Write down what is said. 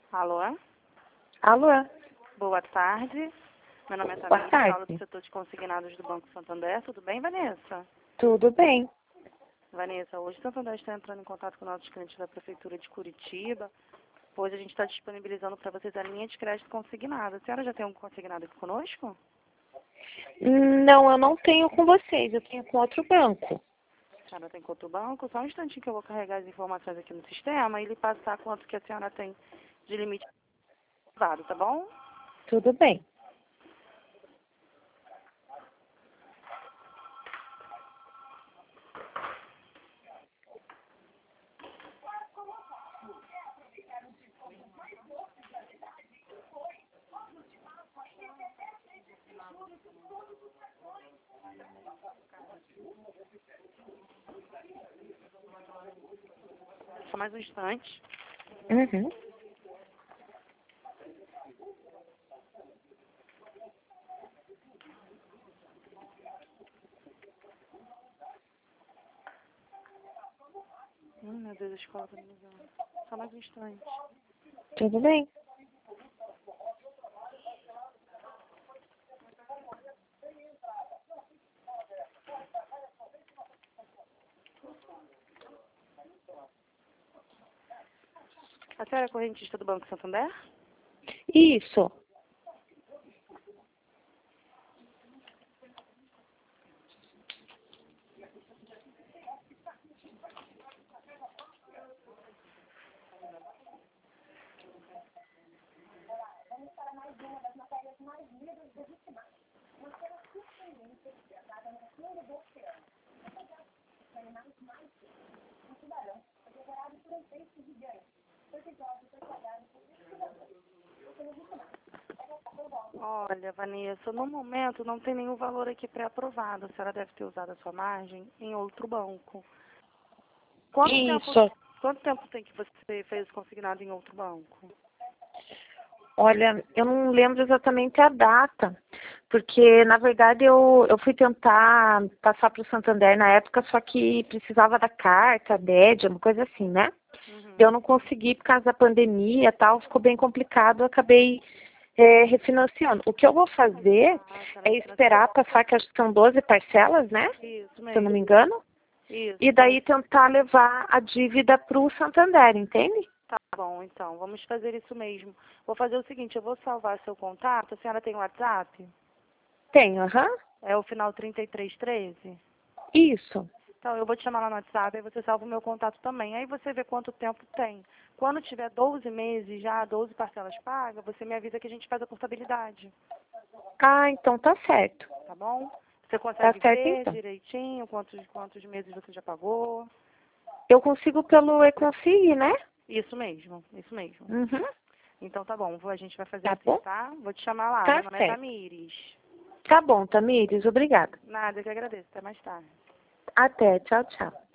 Alô? Alô? Boa tarde. Meu nome é Boa Tamires, tarde. falo do setor de consignados do Banco Santander. Tudo bem, Vanessa? Tudo bem. Vanessa, hoje o Santander está entrando em contato com nossos clientes da Prefeitura de Curitiba, pois a gente está disponibilizando para vocês a linha de crédito consignada. A senhora já tem um consignado aqui conosco? Não, eu não tenho com vocês, eu tenho com outro banco. A senhora tem conta do banco? Só um instantinho que eu vou carregar as informações aqui no sistema e lhe passar quanto que a senhora tem de limite privado, tá bom? Tudo bem. Só mais um instante. Uhum. Meu Deus, a escola tá me ligando. Só mais um instante. Tudo bem. A senhora é correntista do Banco Santander? Isso. Olha, Vanessa, no momento não tem nenhum valor aqui pré-aprovado. A senhora deve ter usado a sua margem em outro banco. Isso. Quanto tempo tem que você fez consignado em outro banco? Olha, eu não lembro exatamente a data, porque, na verdade, eu fui tentar passar para o Santander na época, só que precisava da carta, DED, uma coisa assim, né? Eu não consegui por causa da pandemia e tal, ficou bem complicado, eu acabei refinanciando. O que eu vou fazer é esperar passar, que acho que são 12 parcelas, né? Isso Se eu não mesmo. me engano. Isso. E daí tentar levar a dívida para o Santander, entende? Tá bom, então. Vamos fazer isso mesmo. Vou fazer o seguinte, eu vou salvar seu contato. A senhora tem WhatsApp? Tenho, aham. É o final 3313? Isso. Então, eu vou te chamar lá no WhatsApp, aí você salva o meu contato também. Aí você vê quanto tempo tem. Quando tiver 12 meses já, 12 parcelas pagas, você me avisa que a gente faz a portabilidade. Ah, então tá certo. Tá bom? Você Tá consegue certo ver então. direitinho quantos meses você já pagou? Eu consigo pelo e-consig, né? Isso mesmo, isso mesmo. Uhum. Então tá bom, a gente vai fazer Tá assim, bom? tá? Vou te chamar lá. Meu Tá nome é certo. Tamires. Tá bom, Tamires, obrigada. Nada, eu que agradeço. Até mais tarde. Até, tchau, tchau.